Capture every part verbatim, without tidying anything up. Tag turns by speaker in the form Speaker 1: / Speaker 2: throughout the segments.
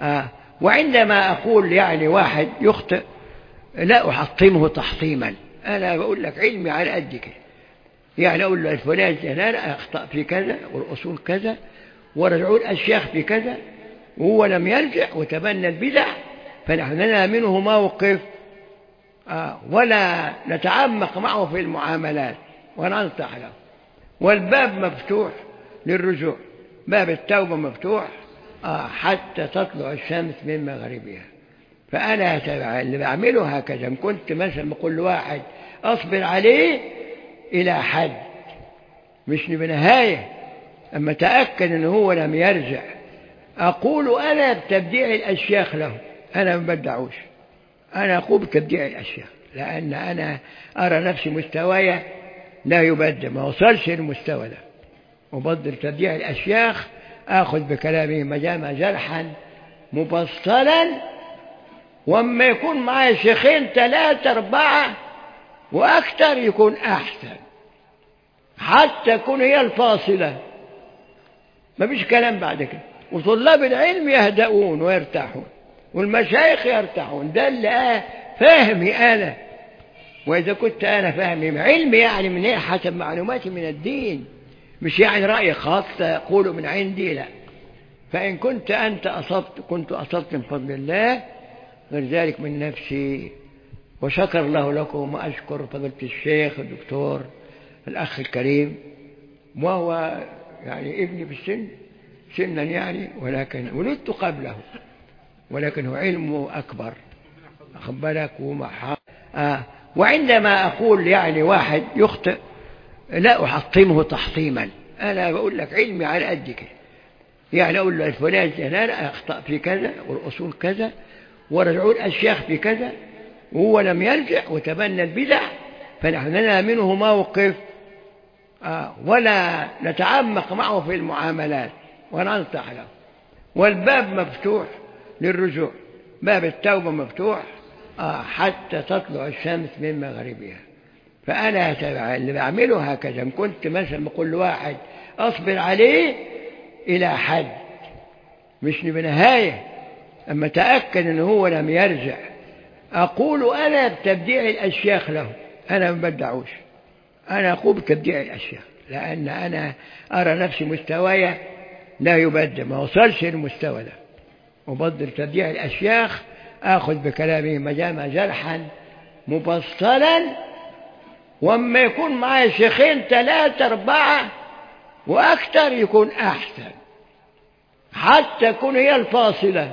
Speaker 1: آه وعندما أقول يعني واحد يخطئ لا أحطمه تحطيما، أنا بقول لك علمي على قد كده، يعني أقول له الفلان زلال أخطأ في كذا والأصول كذا ورجعوا الأشياخ في كذا وهو لم يرجع وتبنى البدع، فنحن لنا منه موقف آه ولا نتعمق معه في المعاملات وننصح له، والباب مفتوح للرجوع، باب التوبة مفتوح آه حتى تطلع الشمس من مغربها. فأنا اللي بعمله هكذا، إن كنت مثلا بقول لواحد أصبر عليه إلى حد مش بنهاية، أما تأكد أنه هو لم يرجع أقول أنا بتبديع الأشياخ له، أنا ما بدعوش، أنا أقول بتبديع الأشياخ، لأن أنا أرى نفسي مستوايا لا يبدع، ما وصلش للمستوى ده، وبدل تبديع الأشياخ أخذ بكلامه مجامع جرحا مبصلا، وأما يكون معي شيخين ثلاثة أربعة وأكثر يكون أحسن، حتى تكون هي الفاصلة، ما فيش كلام بعد كده، وطلاب العلم يهدؤون ويرتاحون والمشايخ يرتاحون، ده اللي فاهمي أنا، وإذا كنت أنا فاهمي علمي يعني من إيه حسب معلوماتي من الدين، مش يعني رأي خاص أقوله من عندي، لا. فإن كنت أنت أصبت كنت أصبت من فضل الله، غير ذلك من نفسي، وشكر الله لكم، وأشكر فضيلة الشيخ الدكتور الأخ الكريم، وهو يعني ابني في السن سنا يعني، ولكن ولدت قبله، ولكن هو علمه أكبر أخذ بالك ومحا آه وعندما أقول يعني واحد يخطئ لا أحطمه تحطيما، أنا بقول لك علمي على قد كده، يعني أقول له الفلان زلال أخطأ في كذا والأصول كذا ورجعوا الأشياخ في كذا وهو لم يرجع وتبنى البدع، فنحن لنا منه موقف آه ولا نتعمق معه في المعاملات وننصح له، والباب مفتوح للرجوع، باب التوبة مفتوح آه حتى تطلع الشمس من مغربها. فأنا اللي بعمله هكذا، إن كنت مثلا بقول لواحد أصبر عليه إلى حد مش بنهاية، أما تأكد أنه هو لم يرجع أقول أنا بتبديع الأشياخ له، أنا ما بدعوش، أنا أقول بتبديع الأشياخ، لأن أنا أرى نفسي مستوايا لا يبدع، ما وصلش للمستوى ده، وبدل تبديع الأشياخ أخذ بكلامه مجامع جرحا مبصلا، وأما يكون معي شيخين ثلاثة أربعة وأكثر يكون أحسن، حتى تكون هي الفاصلة،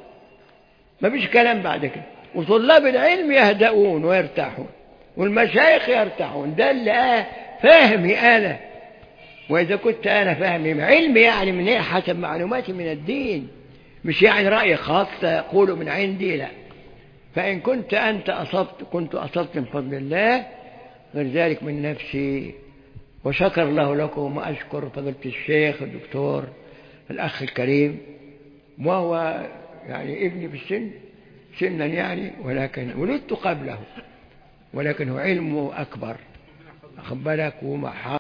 Speaker 1: ما فيش كلام بعد كده، وطلاب العلم يهدؤون ويرتاحون والمشايخ يرتاحون، ده اللي فاهمي أنا، وإذا كنت أنا فاهمي علمي يعني من إيه حسب معلوماتي من الدين، مش يعني رأي خاص أقوله من عندي، لا. فإن كنت أنت أصبت كنت أصبت من فضل الله، غير ذلك من نفسي، وشكر الله لكم، وأشكر فضيلة الشيخ الدكتور الأخ الكريم، وهو يعني ابني في السن سنا يعني، ولكن ولدت قبله، ولكن هو علمه أكبر أخذ بالك ومحا